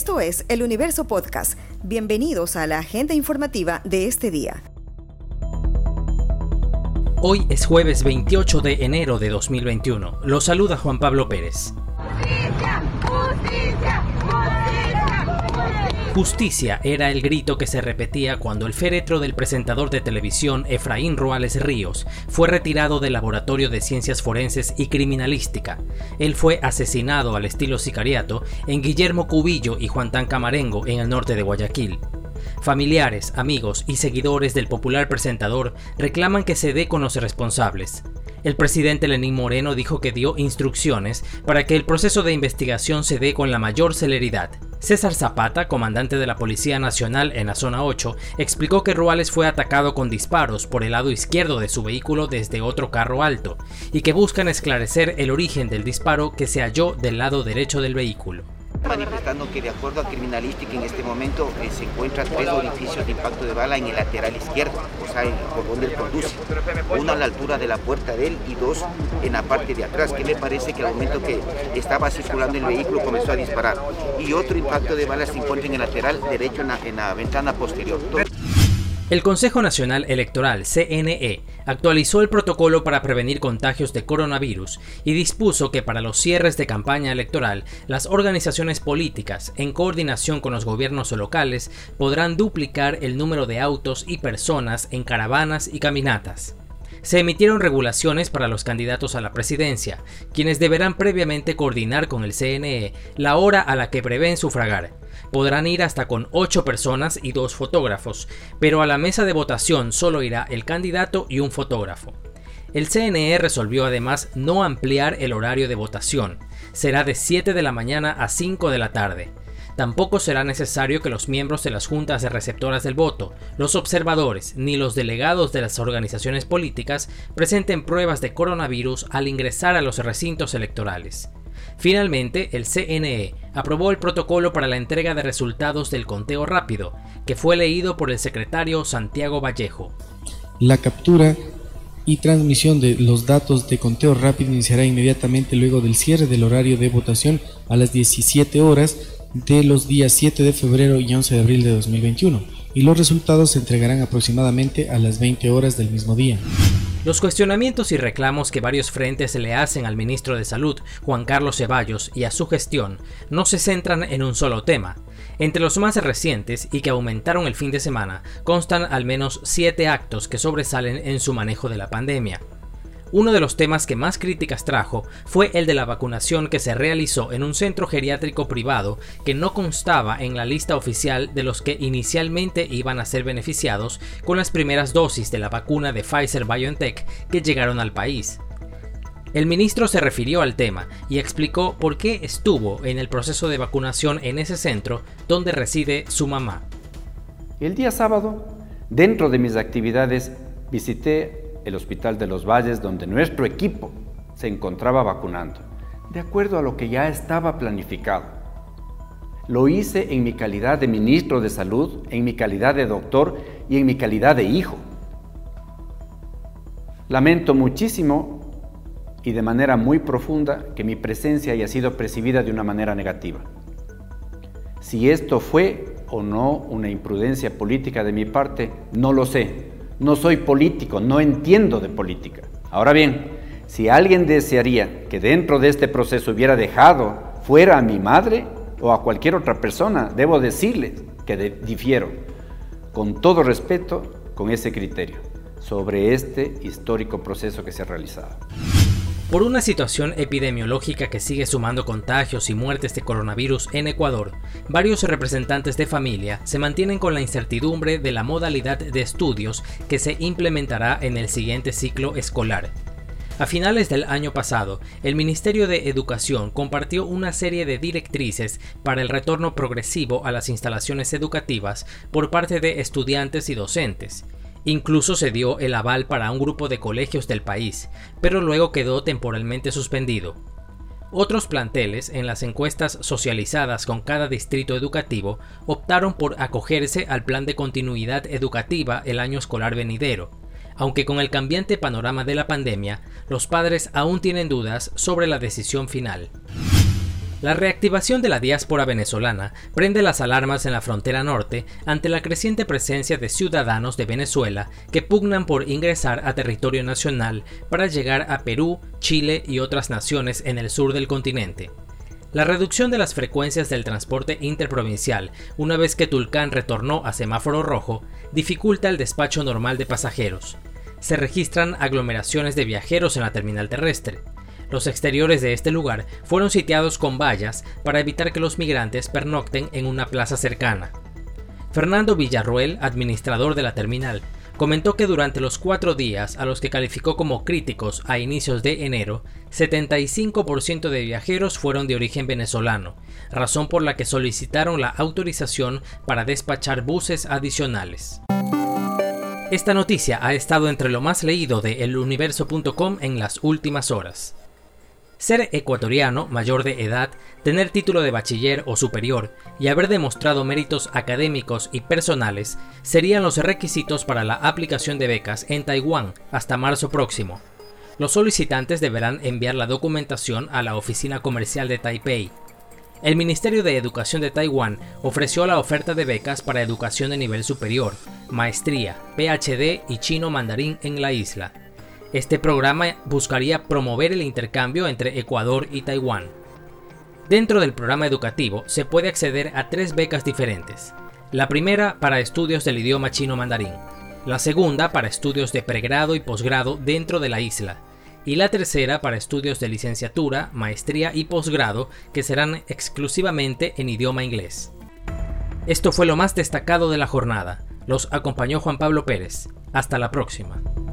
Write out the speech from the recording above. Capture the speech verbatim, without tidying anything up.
Esto es El Universo Podcast. Bienvenidos a la agenda informativa de este día. Hoy es jueves veintiocho de enero de dos mil veintiuno. Los saluda Juan Pablo Pérez. ¡Justicia! ¡Justicia! ¡Justicia! Justicia era el grito que se repetía cuando el féretro del presentador de televisión Efraín Ruales Ríos fue retirado del Laboratorio de Ciencias Forenses y Criminalística. Él fue asesinado al estilo sicariato en Guillermo Cubillo y Juan Tan Camarengo, en el norte de Guayaquil. Familiares, amigos y seguidores del popular presentador reclaman que se dé con los responsables. El presidente Lenín Moreno dijo que dio instrucciones para que el proceso de investigación se dé con la mayor celeridad. César Zapata, comandante de la Policía Nacional en la Zona ocho, explicó que Ruales fue atacado con disparos por el lado izquierdo de su vehículo desde otro carro alto y que buscan esclarecer el origen del disparo que se halló del lado derecho del vehículo. Manifestando que de acuerdo a criminalística en este momento eh, se encuentran tres orificios de impacto de bala en el lateral izquierdo, o sea, en, por donde él conduce. Uno a la altura de la puerta de él y dos en la parte de atrás, que me parece que al momento que estaba circulando el vehículo comenzó a disparar. Y otro impacto de bala se encuentra en el lateral derecho en la, en la ventana posterior. El Consejo Nacional Electoral, C N E, actualizó el protocolo para prevenir contagios de coronavirus y dispuso que para los cierres de campaña electoral, las organizaciones políticas, en coordinación con los gobiernos locales, podrán duplicar el número de autos y personas en caravanas y caminatas. Se emitieron regulaciones para los candidatos a la presidencia, quienes deberán previamente coordinar con el C N E la hora a la que prevén sufragar. Podrán ir hasta con ocho personas y dos fotógrafos, pero a la mesa de votación solo irá el candidato y un fotógrafo. El C N E resolvió además no ampliar el horario de votación. Será de siete de la mañana a cinco de la tarde. Tampoco será necesario que los miembros de las juntas de receptoras del voto, los observadores ni los delegados de las organizaciones políticas presenten pruebas de coronavirus al ingresar a los recintos electorales. Finalmente, el C N E aprobó el protocolo para la entrega de resultados del conteo rápido, que fue leído por el secretario Santiago Vallejo. La captura y transmisión de los datos de conteo rápido iniciará inmediatamente luego del cierre del horario de votación a las diecisiete horas de los días siete de febrero y once de abril de dos mil veintiuno, y los resultados se entregarán aproximadamente a las veinte horas del mismo día. Los cuestionamientos y reclamos que varios frentes le hacen al ministro de Salud, Juan Carlos Ceballos, y a su gestión, no se centran en un solo tema. Entre los más recientes y que aumentaron el fin de semana, constan al menos siete actos que sobresalen en su manejo de la pandemia. Uno de los temas que más críticas trajo fue el de la vacunación que se realizó en un centro geriátrico privado que no constaba en la lista oficial de los que inicialmente iban a ser beneficiados con las primeras dosis de la vacuna de Pfizer-BioNTech que llegaron al país. El ministro se refirió al tema y explicó por qué estuvo en el proceso de vacunación en ese centro donde reside su mamá. El día sábado, dentro de mis actividades, visité el Hospital de los Valles, donde nuestro equipo se encontraba vacunando, de acuerdo a lo que ya estaba planificado. Lo hice en mi calidad de ministro de Salud, en mi calidad de doctor y en mi calidad de hijo. Lamento muchísimo y de manera muy profunda que mi presencia haya sido percibida de una manera negativa. Si esto fue o no una imprudencia política de mi parte, no lo sé. No soy político, no entiendo de política. Ahora bien, si alguien desearía que dentro de este proceso hubiera dejado fuera a mi madre o a cualquier otra persona, debo decirles que de, difiero, con todo respeto, con ese criterio, sobre este histórico proceso que se ha realizado. Por una situación epidemiológica que sigue sumando contagios y muertes de coronavirus en Ecuador, varios representantes de familia se mantienen con la incertidumbre de la modalidad de estudios que se implementará en el siguiente ciclo escolar. A finales del año pasado, el Ministerio de Educación compartió una serie de directrices para el retorno progresivo a las instalaciones educativas por parte de estudiantes y docentes. Incluso se dio el aval para un grupo de colegios del país, pero luego quedó temporalmente suspendido. Otros planteles, en las encuestas socializadas con cada distrito educativo, optaron por acogerse al plan de continuidad educativa el año escolar venidero, aunque con el cambiante panorama de la pandemia, los padres aún tienen dudas sobre la decisión final. La reactivación de la diáspora venezolana prende las alarmas en la frontera norte ante la creciente presencia de ciudadanos de Venezuela que pugnan por ingresar a territorio nacional para llegar a Perú, Chile y otras naciones en el sur del continente. La reducción de las frecuencias del transporte interprovincial, una vez que Tulcán retornó a semáforo rojo, dificulta el despacho normal de pasajeros. Se registran aglomeraciones de viajeros en la terminal terrestre. Los exteriores de este lugar fueron sitiados con vallas para evitar que los migrantes pernocten en una plaza cercana. Fernando Villarroel, administrador de la terminal, comentó que durante los cuatro días a los que calificó como críticos a inicios de enero, setenta y cinco por ciento de viajeros fueron de origen venezolano, razón por la que solicitaron la autorización para despachar buses adicionales. Esta noticia ha estado entre lo más leído de el universo punto com en las últimas horas. Ser ecuatoriano, mayor de edad, tener título de bachiller o superior y haber demostrado méritos académicos y personales serían los requisitos para la aplicación de becas en Taiwán hasta marzo próximo. Los solicitantes deberán enviar la documentación a la oficina comercial de Taipei. El Ministerio de Educación de Taiwán ofreció la oferta de becas para educación de nivel superior, maestría, P H D y chino mandarín en la isla. Este programa buscaría promover el intercambio entre Ecuador y Taiwán. Dentro del programa educativo se puede acceder a tres becas diferentes. La primera para estudios del idioma chino mandarín, la segunda para estudios de pregrado y posgrado dentro de la isla, y la tercera para estudios de licenciatura, maestría y posgrado que serán exclusivamente en idioma inglés. Esto fue lo más destacado de la jornada. Los acompañó Juan Pablo Pérez. Hasta la próxima.